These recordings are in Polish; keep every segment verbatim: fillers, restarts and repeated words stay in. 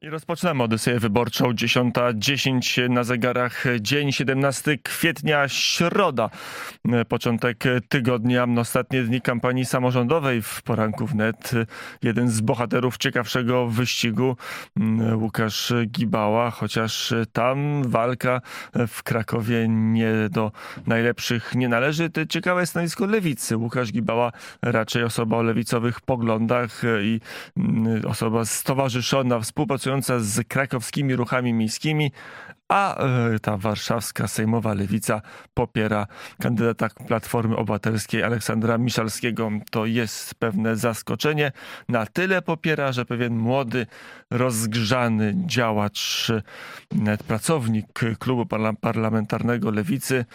I rozpoczynamy Odyseję Wyborczą. dziesiąta dziesięć na zegarach. Dzień siedemnastego kwietnia, środa. Początek tygodnia. Ostatnie dni kampanii samorządowej w poranku wnet. Jeden z bohaterów ciekawszego wyścigu, Łukasz Gibała, chociaż tam walka w Krakowie nie do najlepszych nie należy. To ciekawe stanowisko Lewicy. Łukasz Gibała raczej osoba o lewicowych poglądach i osoba stowarzyszona, współpracująca z krakowskimi ruchami miejskimi, a ta warszawska sejmowa lewica popiera kandydata Platformy Obywatelskiej Aleksandra Miszalskiego. To jest pewne zaskoczenie. Na tyle popiera, że pewien młody, rozgrzany działacz, pracownik klubu parlamentarnego Lewicy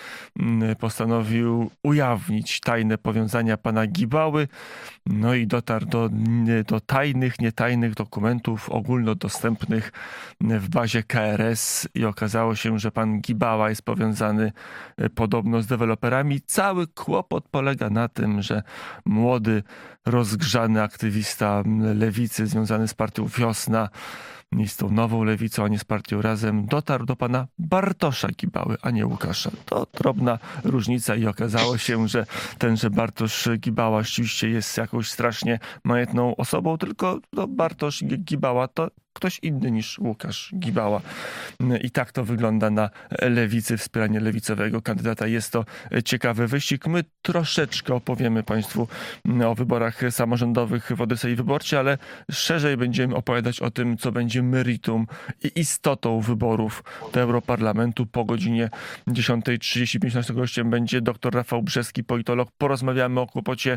postanowił ujawnić tajne powiązania pana Gibały. No i dotarł do, do tajnych, nietajnych dokumentów ogólnodostępnych w bazie K R S i okazało się, że pan Gibała jest powiązany podobno z deweloperami. Cały kłopot polega na tym, że młody, rozgrzany aktywista lewicy związany z partią Wiosna i z tą nową lewicą, a nie z partią Razem, dotarł do pana Bartosza Gibały, a nie Łukasza. To drobna różnica i okazało się, że tenże Bartosz Gibała rzeczywiście jest jakąś strasznie majętną osobą, tylko no, Bartosz Gibała to ktoś inny niż Łukasz Gibała. I tak to wygląda na lewicy, wspieranie lewicowego kandydata. Jest to ciekawy wyścig. My troszeczkę opowiemy państwu o wyborach samorządowych w Odysei Wyborczej, ale szerzej będziemy opowiadać o tym, co będzie meritum i istotą wyborów do Europarlamentu. Po godzinie dziesiąta trzydzieści pięć naszym gościem będzie dr Rafał Brzeski, politolog. Porozmawiamy o kłopocie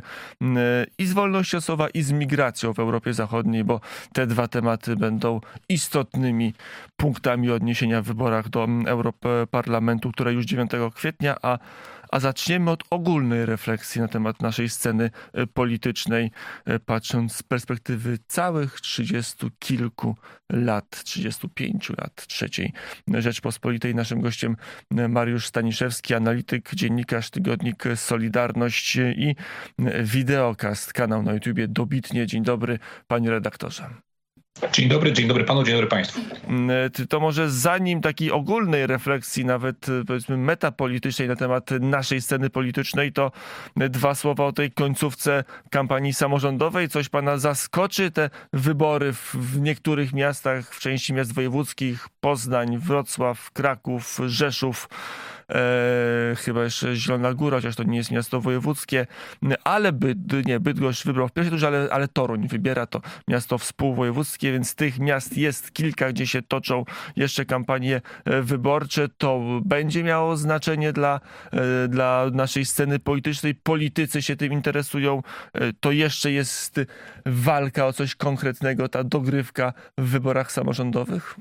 i z wolnością słowa, i z migracją w Europie Zachodniej, bo te dwa tematy będą istotnymi punktami odniesienia w wyborach do Europarlamentu, które już dziewiątego kwietnia, a, a zaczniemy od ogólnej refleksji na temat naszej sceny politycznej, patrząc z perspektywy całych trzydziestu kilku lat, trzydziestu pięciu lat trzeciej Rzeczpospolitej. Naszym gościem Mariusz Staniszewski, analityk, dziennikarz, tygodnik Solidarność i Wideokast, kanał na YouTubie Dobitnie. Dzień dobry, panie redaktorze. Dzień dobry, dzień dobry panu, dzień dobry państwu. To może zanim takiej ogólnej refleksji, nawet powiedzmy metapolitycznej na temat naszej sceny politycznej, to dwa słowa o tej końcówce kampanii samorządowej. Coś pana zaskoczy? Te wybory w, w niektórych miastach, w części miast wojewódzkich, Poznań, Wrocław, Kraków, Rzeszów, E, chyba jeszcze Zielona Góra, chociaż to nie jest miasto wojewódzkie, ale Byd, nie, Bydgoszcz wybrał w pierwszej turze, ale, ale Toruń wybiera to miasto współwojewódzkie, więc tych miast jest kilka, gdzie się toczą jeszcze kampanie wyborcze. To będzie miało znaczenie dla, dla naszej sceny politycznej. Politycy się tym interesują. To jeszcze jest walka o coś konkretnego, ta dogrywka w wyborach samorządowych?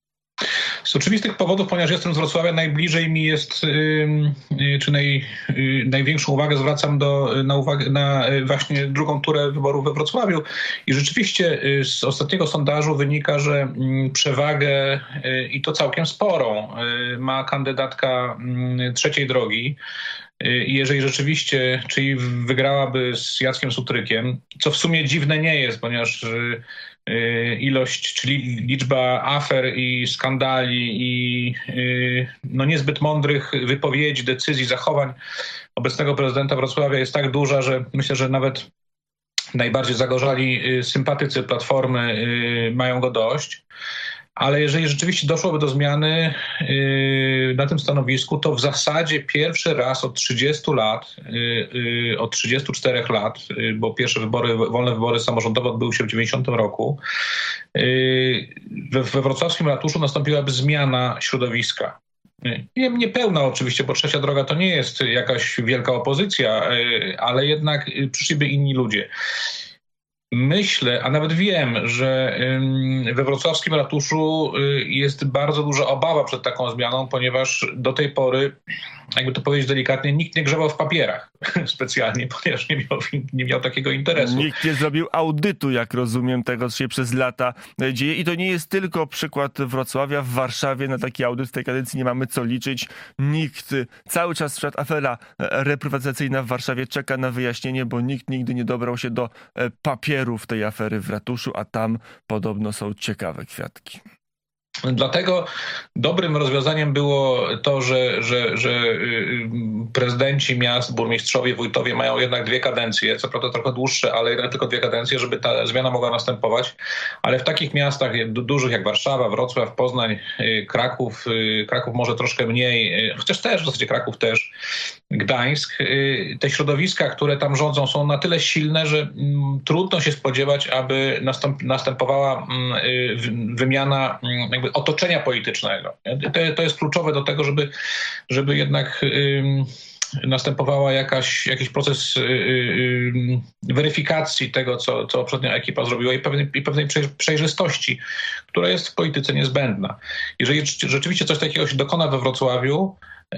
Z oczywistych powodów, ponieważ jestem z Wrocławia, najbliżej mi jest, yy, czy naj, yy, największą uwagę zwracam do, na, uwagę, na yy, właśnie drugą turę wyborów we Wrocławiu. I rzeczywiście yy, z ostatniego sondażu wynika, że yy, przewagę, yy, i to całkiem sporą, yy, ma kandydatka yy, trzeciej drogi. I jeżeli rzeczywiście, czyli wygrałaby z Jackiem Sutrykiem, co w sumie dziwne nie jest, ponieważ ilość, czyli liczba afer i skandali i no niezbyt mądrych wypowiedzi, decyzji, zachowań obecnego prezydenta Wrocławia jest tak duża, że myślę, że nawet najbardziej zagorzali sympatycy Platformy mają go dość. Ale jeżeli rzeczywiście doszłoby do zmiany yy, na tym stanowisku, to w zasadzie pierwszy raz od trzydziestu lat, yy, yy, od trzydziestu czterech lat, yy, bo pierwsze wybory, wolne wybory samorządowe odbyły się w dziewięćdziesiątym roku, yy, we, we wrocławskim ratuszu nastąpiłaby zmiana środowiska. Nie, niepełna oczywiście, bo Trzecia Droga to nie jest jakaś wielka opozycja, yy, ale jednak przyszliby inni ludzie. Myślę, a nawet wiem, że we wrocławskim ratuszu jest bardzo duża obawa przed taką zmianą, ponieważ do tej pory, jakby to powiedzieć delikatnie, nikt nie grzebał w papierach specjalnie, ponieważ nie miał, nie miał takiego interesu. Nikt nie zrobił audytu, jak rozumiem, tego, co się przez lata dzieje. I to nie jest tylko przykład Wrocławia. W Warszawie na taki audyt w tej kadencji nie mamy co liczyć. Nikt, cały czas przed afera reprywatyzacyjna w Warszawie czeka na wyjaśnienie, bo nikt nigdy nie dobrał się do papieru papierów tej afery w ratuszu, a tam podobno są ciekawe kwiatki. Dlatego dobrym rozwiązaniem było to, że, że, że prezydenci miast, burmistrzowie, wójtowie mają jednak dwie kadencje, co prawda trochę dłuższe, ale jednak tylko dwie kadencje, żeby ta zmiana mogła następować. Ale w takich miastach dużych jak Warszawa, Wrocław, Poznań, Kraków, Kraków może troszkę mniej, chociaż też w zasadzie Kraków też, Gdańsk, te środowiska, które tam rządzą, są na tyle silne, że trudno się spodziewać, aby nastąp, następowała wymiana jakby otoczenia politycznego. To, to jest kluczowe do tego, żeby, żeby jednak następowała jakaś, jakiś proces weryfikacji tego, co, co poprzednia ekipa zrobiła i pewnej, i pewnej przejrzystości, która jest w polityce niezbędna. Jeżeli rzeczywiście coś takiego się dokona we Wrocławiu,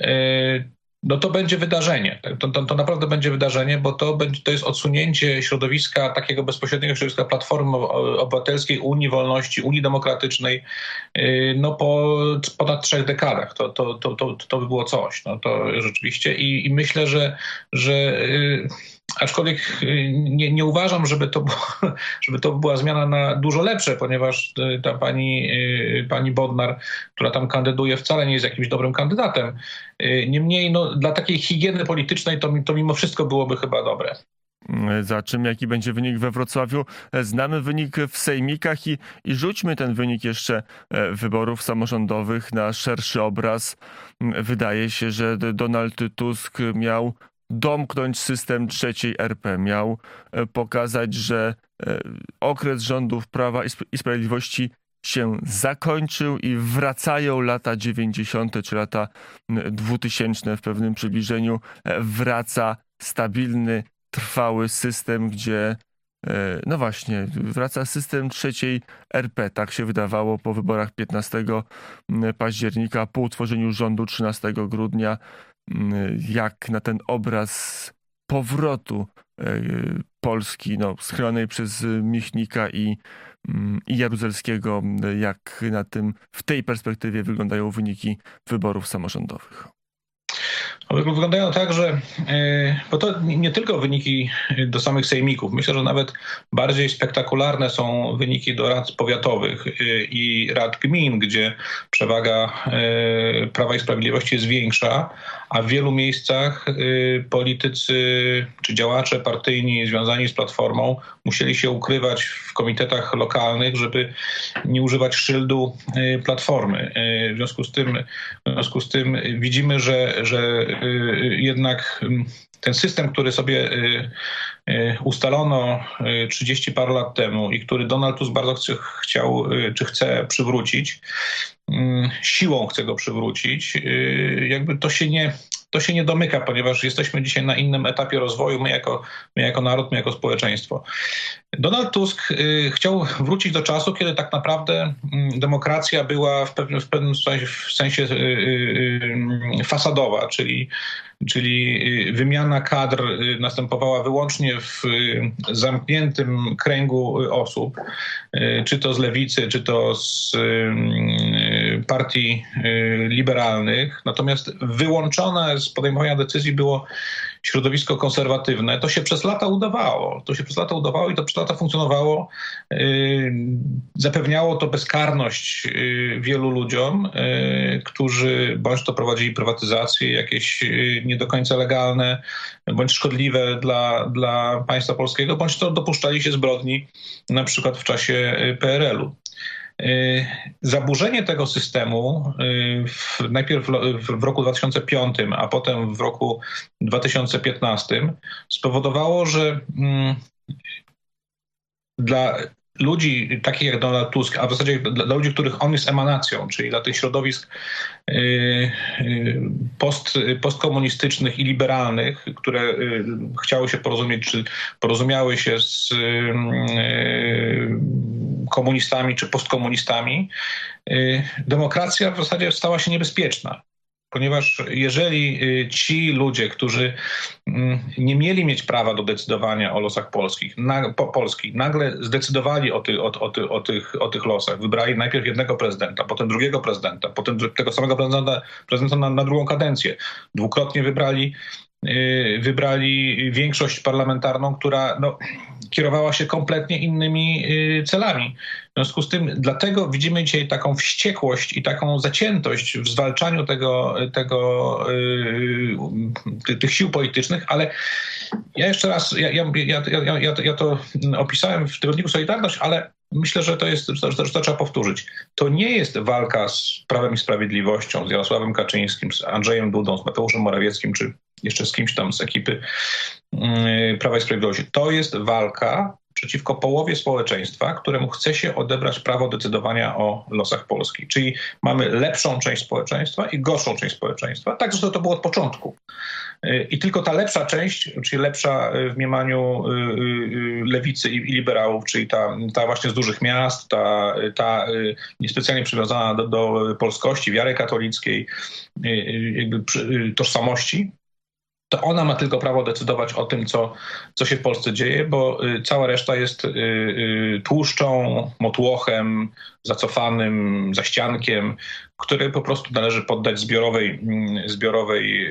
no to będzie wydarzenie. To, to, to naprawdę będzie wydarzenie, bo to, będzie, to jest odsunięcie środowiska, takiego bezpośredniego środowiska Platformy Obywatelskiej, Unii Wolności, Unii Demokratycznej, no po ponad trzech dekadach. To, to, to, to, to by było coś. No to rzeczywiście i, i myślę, że, że aczkolwiek nie, nie uważam, żeby to, było, żeby to była zmiana na dużo lepsze, ponieważ ta pani, pani Bodnar, która tam kandyduje, wcale nie jest jakimś dobrym kandydatem. Niemniej no, dla takiej higieny politycznej to, to mimo wszystko byłoby chyba dobre. Za czym, jaki będzie wynik we Wrocławiu? Znamy wynik w sejmikach i, i rzućmy ten wynik jeszcze wyborów samorządowych na szerszy obraz. Wydaje się, że Donald Tusk miał domknąć system trzeciej R P, miał pokazać, że okres rządów Prawa i Sprawiedliwości się zakończył i wracają lata dziewięćdziesiąte czy lata dwutysięczne w pewnym przybliżeniu. Wraca stabilny, trwały system, gdzie no właśnie, wraca system trzeciej R P. Tak się wydawało po wyborach piętnastego października, po utworzeniu rządu trzynastego grudnia. Jak na ten obraz powrotu Polski, no, schronej przez Michnika i, i Jaruzelskiego, jak na tym, w tej perspektywie wyglądają wyniki wyborów samorządowych? Wyglądają tak, że, bo to nie tylko wyniki do samych sejmików. Myślę, że nawet bardziej spektakularne są wyniki do rad powiatowych i rad gmin, gdzie przewaga Prawa i Sprawiedliwości jest większa, a w wielu miejscach politycy czy działacze partyjni związani z Platformą musieli się ukrywać w komitetach lokalnych, żeby nie używać szyldu Platformy. W związku z tym, w związku z tym widzimy, że, że jednak ten system, który sobie ustalono trzydzieści parę lat temu i który Donald Tusk bardzo chce, chciał, czy chce przywrócić, siłą chce go przywrócić, jakby to się nie, to się nie domyka, ponieważ jesteśmy dzisiaj na innym etapie rozwoju, my jako, my jako naród, my jako społeczeństwo. Donald Tusk chciał wrócić do czasu, kiedy tak naprawdę demokracja była w pewnym, w pewnym sensie fasadowa, czyli, czyli wymiana kadr następowała wyłącznie w zamkniętym kręgu osób, czy to z lewicy, czy to z partii liberalnych. Natomiast wyłączone z podejmowania decyzji było środowisko konserwatywne. To się przez lata udawało. To się przez lata udawało i to przez lata funkcjonowało. Zapewniało to bezkarność wielu ludziom, którzy bądź to prowadzili prywatyzacje, jakieś nie do końca legalne, bądź szkodliwe dla, dla państwa polskiego, bądź to dopuszczali się zbrodni na przykład w czasie P R L u. Zaburzenie tego systemu w, najpierw w roku dwa tysiące piątym, a potem w roku dwa tysiące piętnastym spowodowało, że mm, dla ludzi takich jak Donald Tusk, a w zasadzie dla, dla ludzi, których on jest emanacją, czyli dla tych środowisk yy, yy, post, postkomunistycznych i liberalnych, które yy, chciały się porozumieć, czy porozumiały się z yy, komunistami czy postkomunistami, yy, demokracja w zasadzie stała się niebezpieczna. Ponieważ jeżeli ci ludzie, którzy nie mieli mieć prawa do decydowania o losach polskich, na, po, Polski, nagle zdecydowali o, ty, o, o, ty, o, tych, o tych losach, wybrali najpierw jednego prezydenta, potem drugiego prezydenta, potem tego samego prezydenta, prezydenta na, na drugą kadencję, dwukrotnie wybrali wybrali większość parlamentarną, która no, kierowała się kompletnie innymi celami. W związku z tym, dlatego widzimy dzisiaj taką wściekłość i taką zaciętość w zwalczaniu tego, tego, yy, tych sił politycznych, ale ja jeszcze raz, ja, ja, ja, ja, ja to opisałem w tygodniku Solidarność, ale myślę, że to jest, że to, że to trzeba powtórzyć. To nie jest walka z Prawem i Sprawiedliwością, z Jarosławem Kaczyńskim, z Andrzejem Dudą, z Mateuszem Morawieckim, czy jeszcze z kimś tam z ekipy yy, Prawa i Sprawiedliwości. To jest walka przeciwko połowie społeczeństwa, któremu chce się odebrać prawo decydowania o losach Polski. Czyli mamy lepszą część społeczeństwa i gorszą część społeczeństwa. Tak zresztą to było od początku. I tylko ta lepsza część, czyli lepsza w mniemaniu lewicy i liberałów, czyli ta, ta właśnie z dużych miast, ta, ta niespecjalnie przywiązana do, do polskości, wiary katolickiej, jakby tożsamości, to ona ma tylko prawo decydować o tym, co, co się w Polsce dzieje, bo cała reszta jest tłuszczą, motłochem, zacofanym, zaściankiem, który po prostu należy poddać zbiorowej, zbiorowej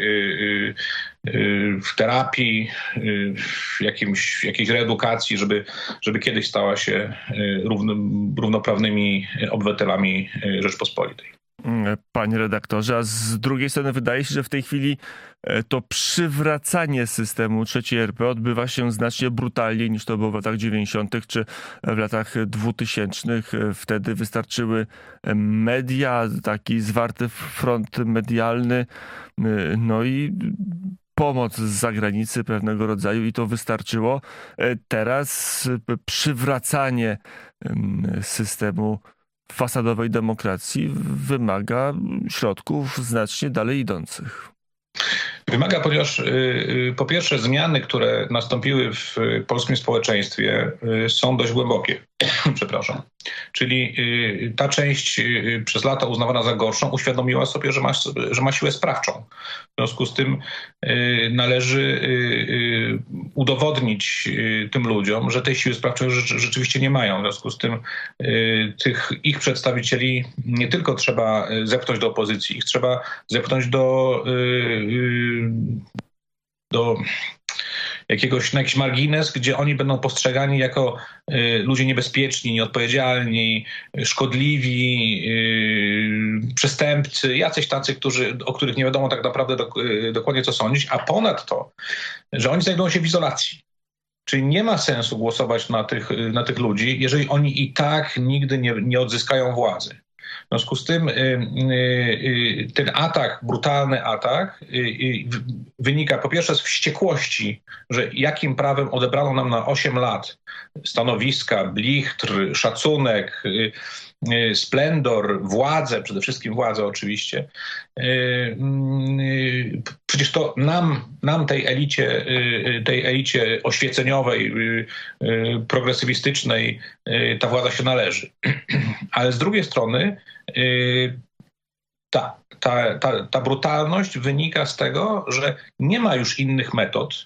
w terapii, w jakimś, jakiejś reedukacji, żeby, żeby kiedyś stała się równo, równoprawnymi obywatelami Rzeczpospolitej. Panie redaktorze, a z drugiej strony wydaje się, że w tej chwili to przywracanie systemu trzeciej R P odbywa się znacznie brutalniej niż to było w latach dziewięćdziesiątych czy w latach dwutysięcznych. Wtedy wystarczyły media, taki zwarty front medialny, no i pomoc z zagranicy pewnego rodzaju i to wystarczyło. Teraz przywracanie systemu fasadowej demokracji wymaga środków znacznie dalej idących. Wymaga, ponieważ y, po pierwsze zmiany, które nastąpiły w polskim społeczeństwie y, są dość głębokie. Przepraszam. Czyli y, ta część y, przez lata uznawana za gorszą uświadomiła sobie, że ma, że ma siłę sprawczą. W związku z tym y, należy y, y, udowodnić y, tym ludziom, że tej siły sprawczej rzeczy, rzeczywiście nie mają. W związku z tym y, tych ich przedstawicieli nie tylko trzeba zepchnąć do opozycji, ich trzeba zepchnąć do, y, y, do jakiegoś, na jakiś margines, gdzie oni będą postrzegani jako y, ludzie niebezpieczni, nieodpowiedzialni, szkodliwi, y, przestępcy, jacyś tacy, którzy, o których nie wiadomo tak naprawdę do, y, dokładnie co sądzić, a ponadto, że oni znajdują się w izolacji. Czyli nie ma sensu głosować na tych, na tych ludzi, jeżeli oni i tak nigdy nie, nie odzyskają władzy. W związku z tym y, y, ten atak, brutalny atak y, y, wynika po pierwsze z wściekłości, że jakim prawem odebrano nam na osiem lat stanowiska, blichtr, szacunek, y, y, splendor, władzę, przede wszystkim władzę oczywiście. Y, y, przecież to nam, nam tej elicie, y, tej elicie oświeceniowej, y, y, progresywistycznej y, ta władza się należy. Ale z drugiej strony Ta, ta, ta, ta brutalność wynika z tego, że nie ma już innych metod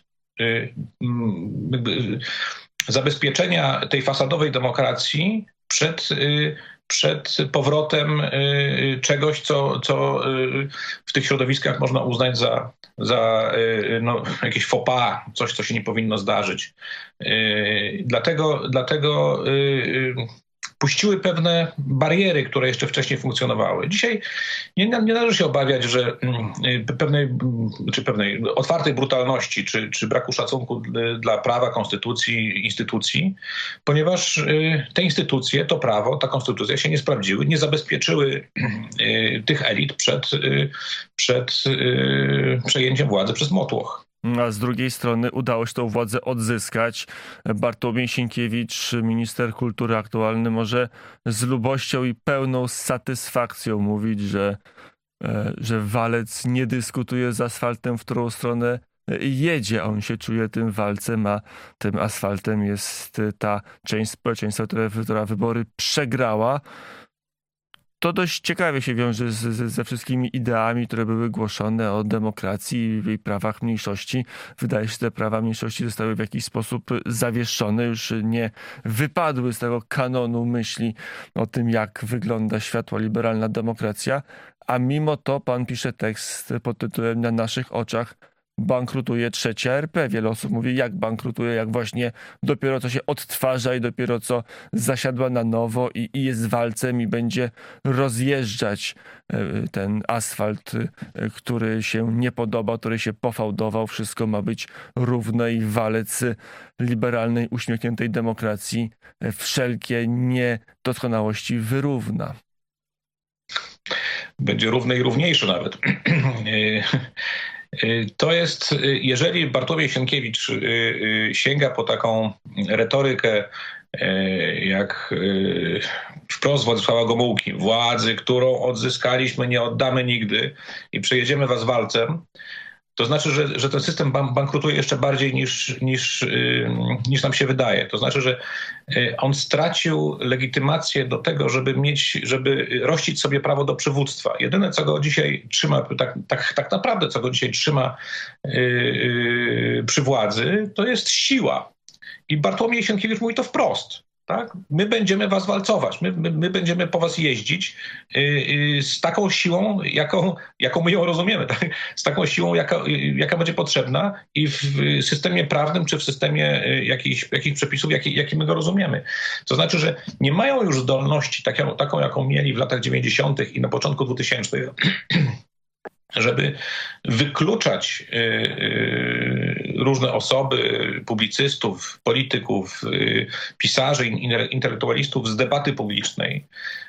jakby zabezpieczenia tej fasadowej demokracji przed, przed powrotem czegoś, co, co w tych środowiskach można uznać za, za no, jakieś faux pas, coś, co się nie powinno zdarzyć. Dlatego, dlatego puściły pewne bariery, które jeszcze wcześniej funkcjonowały. Dzisiaj nie, nie należy się obawiać, że pewnej, czy pewnej otwartej brutalności, czy, czy braku szacunku dla prawa, konstytucji, instytucji, ponieważ te instytucje, to prawo, ta konstytucja się nie sprawdziły, nie zabezpieczyły tych elit przed, przed przejęciem władzy przez motłoch. A z drugiej strony udało się tę władzę odzyskać. Bartłomiej Sienkiewicz, minister kultury aktualny, może z lubością i pełną satysfakcją mówić, że, że Walec nie dyskutuje z asfaltem, w którą stronę jedzie. On się czuje tym walcem, a tym asfaltem jest ta część społeczeństwa, która, która wybory przegrała. To dość ciekawie się wiąże z, z, ze wszystkimi ideami, które były głoszone o demokracji i prawach mniejszości. Wydaje się, że te prawa mniejszości zostały w jakiś sposób zawieszone, już nie wypadły z tego kanonu myśli o tym, jak wygląda światła liberalna demokracja, a mimo to pan pisze tekst pod tytułem "Na naszych oczach bankrutuje trzecia R P. Wiele osób mówi, jak bankrutuje, jak właśnie dopiero co się odtwarza i dopiero co zasiadła na nowo i, i jest walcem i będzie rozjeżdżać ten asfalt, który się nie podoba, który się pofałdował. Wszystko ma być równe i walec liberalnej, uśmiechniętej demokracji wszelkie niedoskonałości wyrówna. Będzie równe i równiejsze nawet. To jest, jeżeli Bartłomiej Sienkiewicz sięga po taką retorykę jak wprost Władysława Gomułki, władzy, którą odzyskaliśmy, nie oddamy nigdy i przejedziemy was walcem, to znaczy, że, że ten system bankrutuje jeszcze bardziej niż, niż, niż nam się wydaje. To znaczy, że on stracił legitymację do tego, żeby mieć, żeby rościć sobie prawo do przywództwa. Jedyne, co go dzisiaj trzyma, tak, tak, tak naprawdę, co go dzisiaj trzyma yy, yy, przy władzy, to jest siła. I Bartłomiej Sienkiewicz mówi to wprost. Tak? My będziemy was walcować, my, my, my będziemy po was jeździć yy, yy, z taką siłą, jaką, jaką my ją rozumiemy, tak? Z taką siłą, jaka, yy, jaka będzie potrzebna i w systemie prawnym, czy w systemie yy, jakichś, jakichś przepisów, jaki, jaki my go rozumiemy. To znaczy, że nie mają już zdolności taką, taką jaką mieli w latach dziewięćdziesiątych i na początku dwutysięcznych, żeby wykluczać y, y, różne osoby, publicystów, polityków, y, pisarzy, in, intelektualistów z debaty publicznej.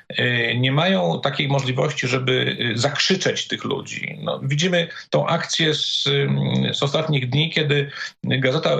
Y, nie mają takiej możliwości, żeby zakrzyczeć tych ludzi. No, widzimy tą akcję z, z ostatnich dni, kiedy Gazeta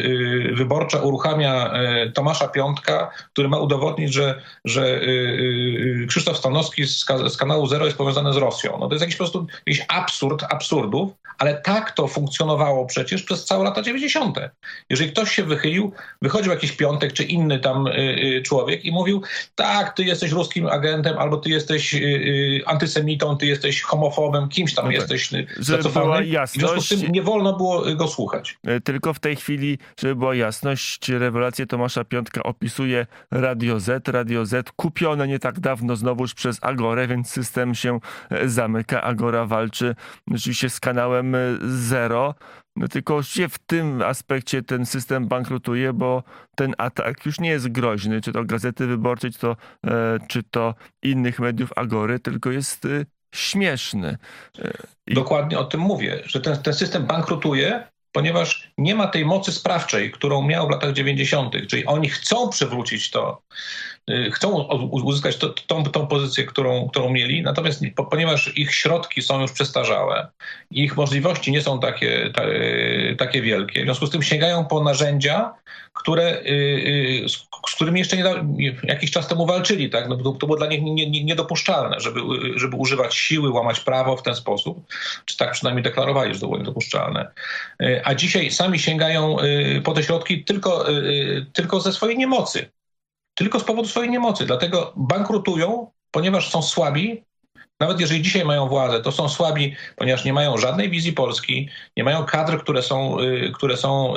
y, Wyborcza uruchamia y, Tomasza Piątka, który ma udowodnić, że, że y, y, Krzysztof Stanowski z, z kanału Zero jest powiązany z Rosją. No, to jest jakiś po prostu jakiś absurd absurdów, ale tak to funkcjonowało przecież przez całe lata dziewięćdziesiąte. Jeżeli ktoś się wychylił, wychodził jakiś Piątek czy inny tam y, y, człowiek i mówił, tak, ty jesteś ruskim agentem, albo ty jesteś y, y, antysemitą, ty jesteś homofobem, kimś tam no tak. jesteś zacofany. I w związku z tym nie wolno było go słuchać. Tylko w tej chwili, żeby była jasność, rewelację Tomasza Piątka opisuje Radio Z. Radio Z kupione nie tak dawno znowuż przez Agorę, więc system się zamyka. Agora walczy oczywiście z kanałem Zero. No tylko oczywiście w tym aspekcie ten system bankrutuje, bo ten atak już nie jest groźny, czy to Gazety Wyborczej, czy to, e, czy to innych mediów Agory, tylko jest e, śmieszny. E, i... Dokładnie o tym mówię, że ten, ten system bankrutuje, ponieważ nie ma tej mocy sprawczej, którą miał w latach dziewięćdziesiątych. Czyli oni chcą przywrócić to, chcą uzyskać to, tą, tą pozycję, którą, którą mieli, natomiast ponieważ ich środki są już przestarzałe, ich możliwości nie są takie, ta, takie wielkie, w związku z tym sięgają po narzędzia, które, z, z którymi jeszcze nie da, jakiś czas temu walczyli. Tak? No, to, to było dla nich nie, nie, niedopuszczalne, żeby, żeby używać siły, łamać prawo w ten sposób, czy tak przynajmniej deklarowali, że to było niedopuszczalne. A dzisiaj sami sięgają po te środki tylko, tylko ze swojej niemocy. Tylko z powodu swojej niemocy. Dlatego bankrutują, ponieważ są słabi. Nawet jeżeli dzisiaj mają władzę, to są słabi, ponieważ nie mają żadnej wizji Polski, nie mają kadr, które są, które są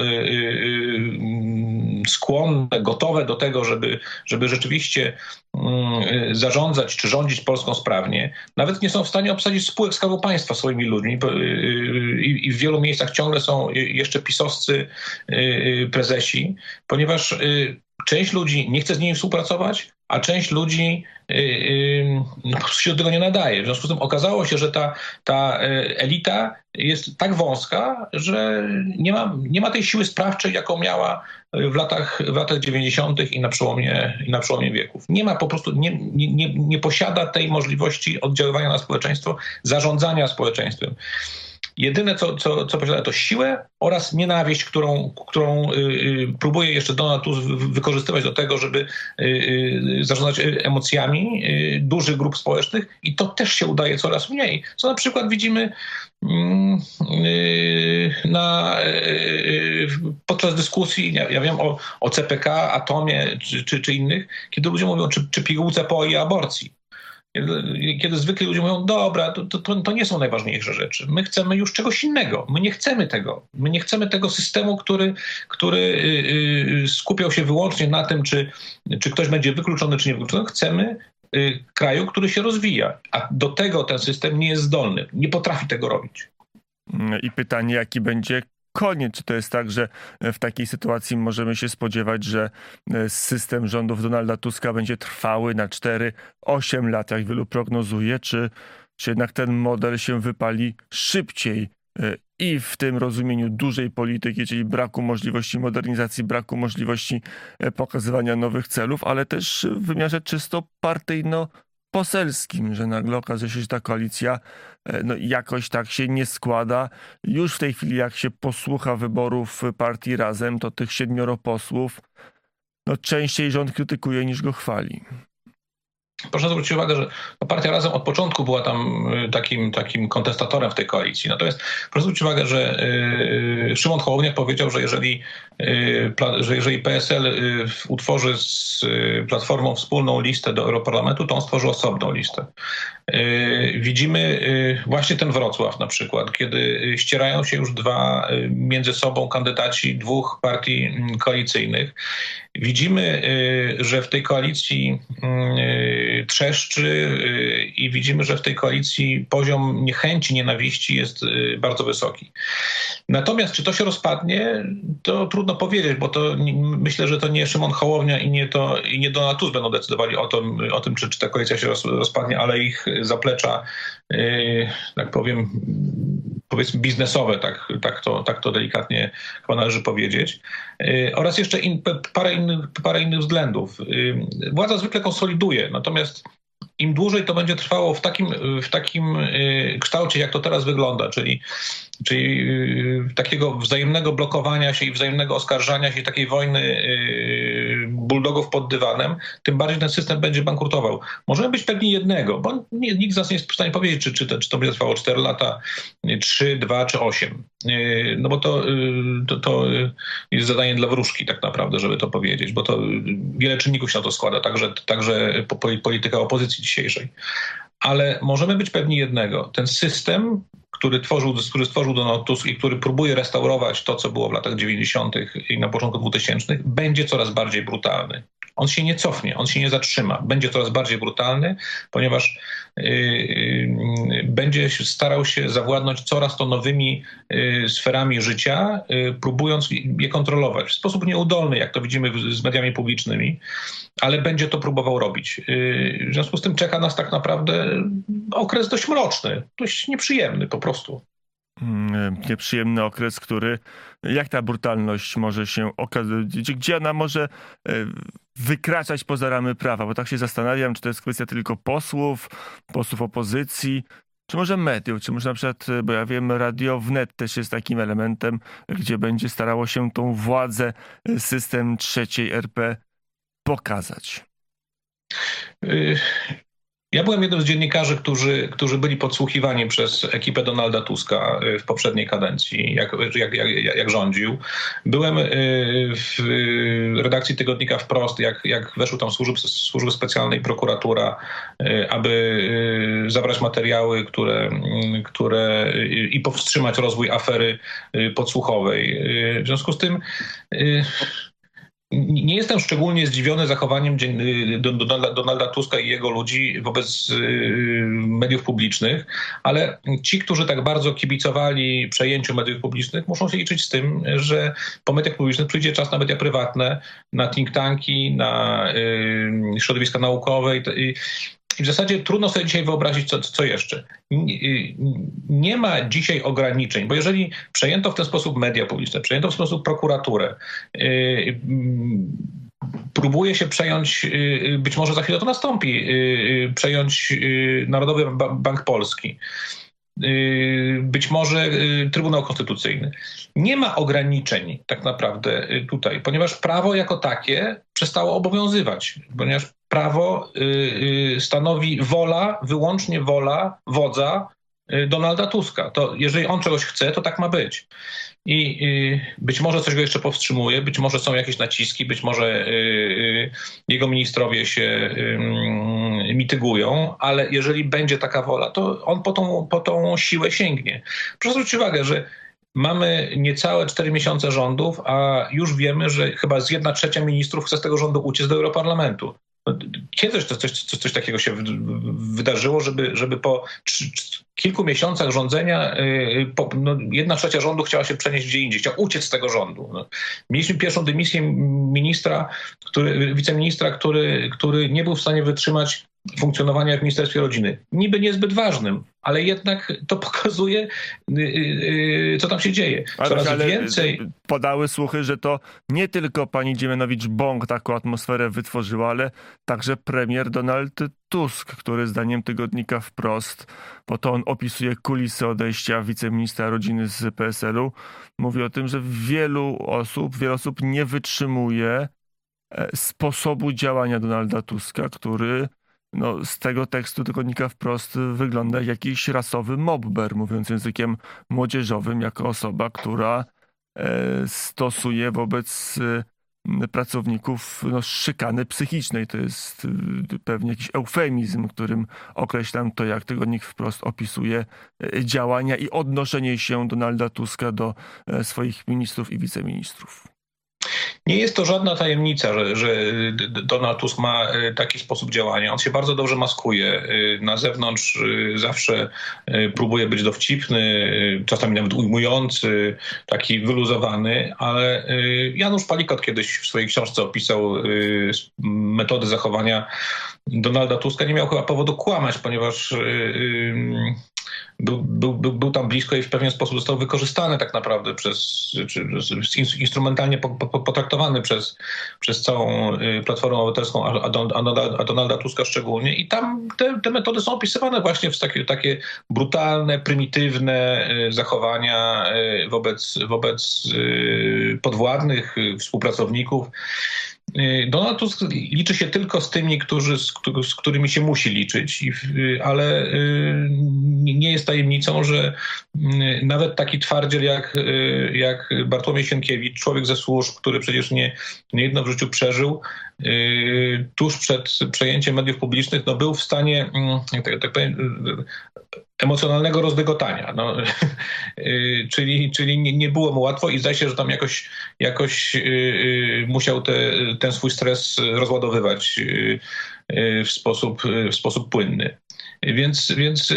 skłonne, gotowe do tego, żeby, żeby rzeczywiście zarządzać czy rządzić Polską sprawnie. Nawet nie są w stanie obsadzić spółek Skarbu Państwa swoimi ludźmi i w wielu miejscach ciągle są jeszcze pisowscy prezesi, ponieważ część ludzi nie chce z nimi współpracować, a część ludzi yy, yy, no, po prostu się do tego nie nadaje. W związku z tym okazało się, że ta, ta elita jest tak wąska, że nie ma, nie ma tej siły sprawczej, jaką miała w latach, w latach dziewięćdziesiątych i na przełomie, i na przełomie wieków. Nie ma po prostu, nie, nie, nie, nie posiada tej możliwości oddziaływania na społeczeństwo, zarządzania społeczeństwem. Jedyne, co, co, co posiada, to siłę oraz nienawiść, którą, którą y, próbuje jeszcze Donald Tusk wykorzystywać do tego, żeby y, y, zarządzać emocjami y, dużych grup społecznych i to też się udaje coraz mniej. Co na przykład widzimy y, na, y, podczas dyskusji, ja, ja wiem o, o C P K, Atomie czy, czy, czy innych, kiedy ludzie mówią, czy, czy pigułce po i aborcji. Kiedy, kiedy zwykli ludzie mówią, dobra, to, to, to nie są najważniejsze rzeczy. My chcemy już czegoś innego. My nie chcemy tego. My nie chcemy tego systemu, który, który yy, skupiał się wyłącznie na tym, czy, czy ktoś będzie wykluczony, czy nie wykluczony. Chcemy yy, kraju, który się rozwija. A do tego ten system nie jest zdolny. Nie potrafi tego robić. I pytanie, jaki będzie koniec? Czy to jest tak, że w takiej sytuacji możemy się spodziewać, że system rządów Donalda Tuska będzie trwały na cztery osiem lat, jak wielu prognozuje, czy, czy jednak ten model się wypali szybciej i w tym rozumieniu dużej polityki, czyli braku możliwości modernizacji, braku możliwości pokazywania nowych celów, ale też w wymiarze czysto partyjno-poselskim, że nagle okazuje się, że ta koalicja no, jakoś tak się nie składa. Już w tej chwili, jak się posłucha wyborów partii Razem, to tych siedmioro posłów no, częściej rząd krytykuje niż go chwali. Proszę zwrócić uwagę, że partia Razem od początku była tam takim, takim kontestatorem w tej koalicji. Natomiast proszę zwrócić uwagę, że y, Szymon Hołownia powiedział, że jeżeli, y, pla, że jeżeli P S L y, utworzy z y, Platformą wspólną listę do Europarlamentu, to on stworzy osobną listę. Y, widzimy y, właśnie ten Wrocław na przykład, kiedy ścierają się już dwa y, między sobą kandydaci dwóch partii y, koalicyjnych. Widzimy, y, że w tej koalicji y, trzeszczy i widzimy, że w tej koalicji poziom niechęci, nienawiści jest bardzo wysoki. Natomiast czy to się rozpadnie, to trudno powiedzieć, bo to myślę, że to nie Szymon Hołownia i nie, to, i nie Donald Tusk będą decydowali o tym, o tym czy, czy ta koalicja się roz, rozpadnie, ale ich zaplecza, yy, tak powiem, powiedzmy biznesowe, tak, tak, to, tak to delikatnie chyba należy powiedzieć. Yy, oraz jeszcze in, parę, innych, parę innych względów. Yy, władza zwykle konsoliduje, natomiast im dłużej to będzie trwało w takim, w takim yy, kształcie, jak to teraz wygląda, czyli, czyli yy, takiego wzajemnego blokowania się i wzajemnego oskarżania się, takiej wojny yy, bulldogów pod dywanem, tym bardziej ten system będzie bankrutował. Możemy być pewni jednego, bo nie, nikt z nas nie jest w stanie powiedzieć, czy, czy, to, czy to będzie trwało cztery lata, trzy, dwa czy osiem. Yy, no bo to, yy, to, to jest zadanie dla wróżki tak naprawdę, żeby to powiedzieć, bo to wiele czynników się na to składa, także, także polityka opozycji dzisiejszej. Ale możemy być pewni jednego. Ten system, który tworzył, który stworzył Donald Tusk i który próbuje restaurować to, co było w latach dziewięćdziesiątych i na początku dwutysięcznych, będzie coraz bardziej brutalny. On się nie cofnie, on się nie zatrzyma. Będzie coraz bardziej brutalny, ponieważ yy, yy, będzie starał się zawładnąć coraz to nowymi yy, sferami życia, yy, próbując je kontrolować. W sposób nieudolny, jak to widzimy w, z mediami publicznymi, ale będzie to próbował robić. Yy, w związku z tym czeka nas tak naprawdę okres dość mroczny, dość nieprzyjemny po prostu. Nieprzyjemny okres, który, jak ta brutalność może się okazać, gdzie ona może wykraczać poza ramy prawa, bo tak się zastanawiam, czy to jest kwestia tylko posłów, posłów opozycji, czy może mediów, czy może na przykład, bo ja wiem, Radio Wnet też jest takim elementem, gdzie będzie starało się tą władzę, system trzeciej R P pokazać. Y- Ja byłem jednym z dziennikarzy, którzy, którzy byli podsłuchiwani przez ekipę Donalda Tuska w poprzedniej kadencji, jak, jak, jak, jak rządził. Byłem w redakcji tygodnika Wprost, jak, jak weszły tam służby, służby specjalne i prokuratura, aby zabrać materiały, które, które i powstrzymać rozwój afery podsłuchowej. W związku z tym nie jestem szczególnie zdziwiony zachowaniem Donalda Tuska i jego ludzi wobec mediów publicznych, ale ci, którzy tak bardzo kibicowali przejęciu mediów publicznych, muszą się liczyć z tym, że po mediach publicznych przyjdzie czas na media prywatne, na think tanki, na środowiska naukowe i w zasadzie trudno sobie dzisiaj wyobrazić, co, co jeszcze. Nie ma dzisiaj ograniczeń, bo jeżeli przejęto w ten sposób media publiczne, przejęto w ten sposób prokuraturę, yy, próbuje się przejąć, yy, być może za chwilę to nastąpi, yy, przejąć yy, Narodowy Bank Polski, być może Trybunał Konstytucyjny. Nie ma ograniczeń tak naprawdę tutaj, ponieważ prawo jako takie przestało obowiązywać, ponieważ prawo stanowi wola, wyłącznie wola wodza Donalda Tuska. To jeżeli on czegoś chce, to tak ma być. I być może coś go jeszcze powstrzymuje, być może są jakieś naciski, być może jego ministrowie się mitygują, ale jeżeli będzie taka wola, to on po tą, po tą siłę sięgnie. Proszę zwrócić uwagę, że mamy niecałe cztery miesiące rządów, a już wiemy, że chyba z jedna trzecia ministrów chce z tego rządu uciec do Europarlamentu. Kiedy coś, coś, coś takiego się wydarzyło, żeby, żeby po... kilku miesiącach rządzenia po, no, jedna trzecia rządu chciała się przenieść gdzie indziej, chciała uciec z tego rządu. No. Mieliśmy pierwszą dymisję ministra, który, wiceministra, który, który nie był w stanie wytrzymać funkcjonowania w Ministerstwie Rodziny. Niby niezbyt ważnym, ale jednak to pokazuje, co tam się dzieje. Coraz ale więcej... Podały słuchy, że to nie tylko pani Dziemianowicz-Bąk taką atmosferę wytworzyła, ale także premier Donald Tusk, który zdaniem tygodnika Wprost, bo to on opisuje kulisy odejścia wiceministra rodziny z P S L-u, mówi o tym, że wielu osób, wiele osób nie wytrzymuje sposobu działania Donalda Tuska, który no, z tego tekstu tygodnika Wprost wygląda jak jakiś rasowy mobber, mówiąc językiem młodzieżowym, jako osoba, która e, stosuje wobec e, pracowników no, szykany psychicznej. To jest e, pewnie jakiś eufemizm, którym określam to, jak tygodnik Wprost opisuje e, działania i odnoszenie się Donalda Tuska do e, swoich ministrów i wiceministrów. Nie jest to żadna tajemnica, że, że Donald Tusk ma taki sposób działania. On się bardzo dobrze maskuje. Na zewnątrz zawsze próbuje być dowcipny, czasami nawet ujmujący, taki wyluzowany, ale Janusz Palikot kiedyś w swojej książce opisał metody zachowania Donalda Tuska. Nie miał chyba powodu kłamać, ponieważ Był, był, był, był tam blisko i w pewien sposób został wykorzystany tak naprawdę przez, czy, czy instrumentalnie potraktowany przez, przez całą Platformę Obywatelską, a, Donalda, a Donalda Tuska szczególnie. I tam te, te metody są opisywane właśnie w takie, takie brutalne, prymitywne zachowania wobec, wobec podwładnych, współpracowników. Donald Tusk liczy się tylko z tymi, którzy, z, z którymi się musi liczyć, ale nie jest tajemnicą, że nawet taki twardziel jak, jak Bartłomiej Sienkiewicz, człowiek ze służb, który przecież nie, nie jedno w życiu przeżył, tuż przed przejęciem mediów publicznych, no był w stanie, tak, tak powiem, emocjonalnego rozdygotania. No, czyli czyli nie, nie było mu łatwo i zdaje się, że tam jakoś, jakoś musiał te, ten swój stres rozładowywać w sposób, w sposób płynny. Więc, więc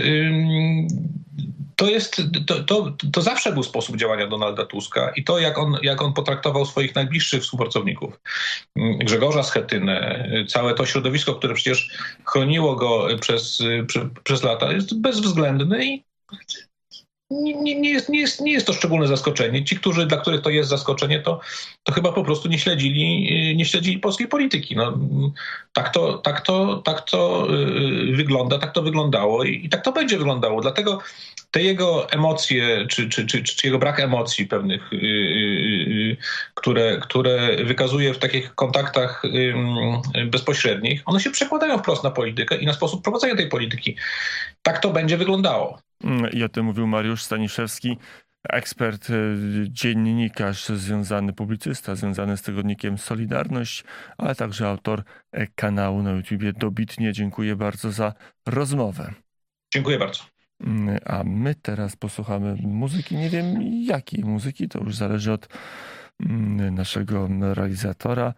to jest, to, to, to zawsze był sposób działania Donalda Tuska i to, jak on, jak on potraktował swoich najbliższych współpracowników. Grzegorza Schetynę, całe to środowisko, które przecież chroniło go przez, przez, przez lata, jest bezwzględne i nie, nie, nie, jest, nie, jest, nie jest to szczególne zaskoczenie. Ci, którzy, dla których to jest zaskoczenie, to, to chyba po prostu nie śledzili, nie śledzili polskiej polityki. No, tak to, tak to, tak to wygląda, tak to wyglądało i, i tak to będzie wyglądało. Dlatego te jego emocje, czy, czy, czy, czy jego brak emocji pewnych, yy, yy, które, które wykazuje w takich kontaktach yy, bezpośrednich, one się przekładają wprost na politykę i na sposób prowadzenia tej polityki. Tak to będzie wyglądało. I o tym mówił Mariusz Staniszewski, ekspert, dziennikarz związany, publicysta związany z tygodnikiem Solidarność, ale także autor kanału na YouTubie Dobitnie. Dziękuję bardzo za rozmowę. Dziękuję bardzo. A my teraz posłuchamy muzyki. Nie wiem jakiej muzyki, to już zależy od naszego realizatora.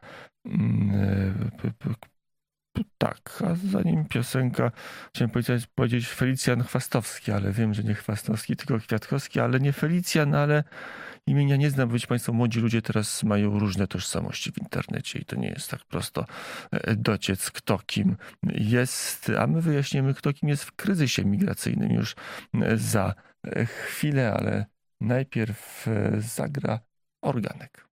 Tak, a zanim piosenka, chciałem powiedzieć, powiedzieć Felicjan Chwastowski, ale wiem, że nie Chwastowski, tylko Kwiatkowski, ale nie Felicjan, ale imienia nie znam. Wiecie Państwo, młodzi ludzie teraz mają różne tożsamości w internecie i to nie jest tak prosto dociec, kto kim jest, a my wyjaśnimy, kto kim jest w kryzysie migracyjnym już za chwilę, ale najpierw zagra organek.